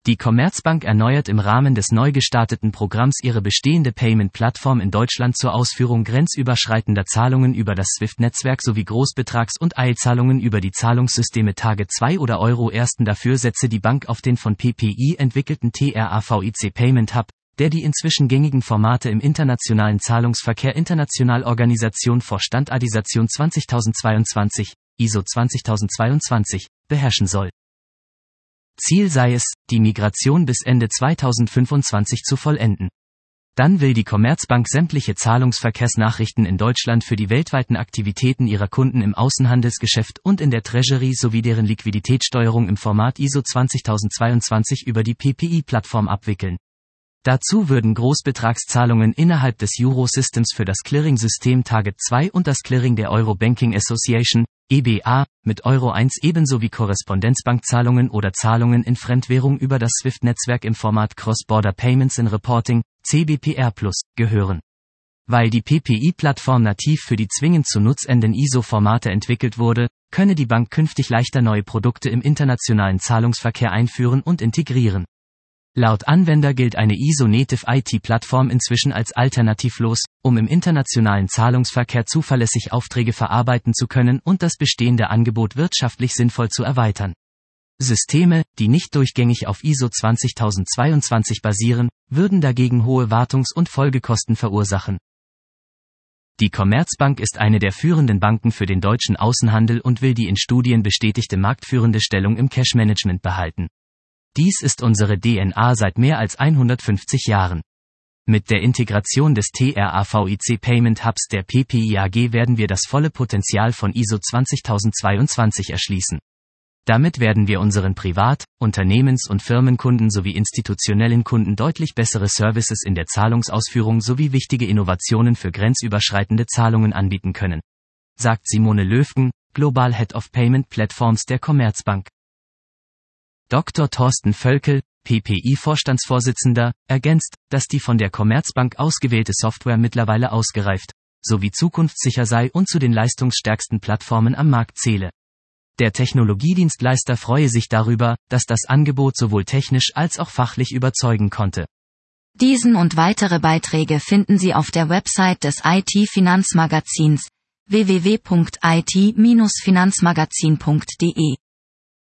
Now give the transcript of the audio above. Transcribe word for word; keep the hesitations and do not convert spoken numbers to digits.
Die Commerzbank erneuert im Rahmen des neu gestarteten Programms ihre bestehende Payment-Plattform in Deutschland zur Ausführung grenzüberschreitender Zahlungen über das SWIFT-Netzwerk sowie Großbetrags- und Eilzahlungen über die Zahlungssysteme Target zwei oder Euro. Ersten dafür setze die Bank auf den von P P I entwickelten T R A V I C Payment Hub, der die inzwischen gängigen Formate im internationalen Zahlungsverkehr International Organisation for Standardisation zweitausendzweiundzwanzig, I S O zweitausendzweiundzwanzig, beherrschen soll. Ziel sei es, die Migration bis Ende zweitausendfünfundzwanzig zu vollenden. Dann will die Commerzbank sämtliche Zahlungsverkehrsnachrichten in Deutschland für die weltweiten Aktivitäten ihrer Kunden im Außenhandelsgeschäft und in der Treasury sowie deren Liquiditätssteuerung im Format I S O zweitausendzweiundzwanzig über die P P I-Plattform abwickeln. Dazu würden Großbetragszahlungen innerhalb des Eurosystems für das Clearing-System Target zwei und das Clearing der Euro Banking Association, E B A, mit Euro eins ebenso wie Korrespondenzbankzahlungen oder Zahlungen in Fremdwährung über das SWIFT-Netzwerk im Format Cross-Border Payments and Reporting, C B P R plus, gehören. Weil die P P I-Plattform nativ für die zwingend zu nutzenden I S O-Formate entwickelt wurde, könne die Bank künftig leichter neue Produkte im internationalen Zahlungsverkehr einführen und integrieren. Laut Anwender gilt eine I S O-Native I T-Plattform inzwischen als alternativlos, um im internationalen Zahlungsverkehr zuverlässig Aufträge verarbeiten zu können und das bestehende Angebot wirtschaftlich sinnvoll zu erweitern. Systeme, die nicht durchgängig auf I S O zweitausendzweiundzwanzig basieren, würden dagegen hohe Wartungs- und Folgekosten verursachen. Die Commerzbank ist eine der führenden Banken für den deutschen Außenhandel und will die in Studien bestätigte marktführende Stellung im Cash-Management behalten. Dies ist unsere D N A seit mehr als hundertfünfzig Jahren. Mit der Integration des T R A V I C Payment Hubs der P P I A G werden wir das volle Potenzial von I S O zweitausendzweiundzwanzig erschließen. Damit werden wir unseren Privat-, Unternehmens- und Firmenkunden sowie institutionellen Kunden deutlich bessere Services in der Zahlungsausführung sowie wichtige Innovationen für grenzüberschreitende Zahlungen anbieten können, sagt Simone Löfgen, Global Head of Payment Platforms der Commerzbank. Doktor Thorsten Völkel, P P I-Vorstandsvorsitzender, ergänzt, dass die von der Commerzbank ausgewählte Software mittlerweile ausgereift, sowie zukunftssicher sei und zu den leistungsstärksten Plattformen am Markt zähle. Der Technologiedienstleister freue sich darüber, dass das Angebot sowohl technisch als auch fachlich überzeugen konnte. Diesen und weitere Beiträge finden Sie auf der Website des I T-Finanzmagazins w w w punkt i t Bindestrich finanzmagazin punkt d e.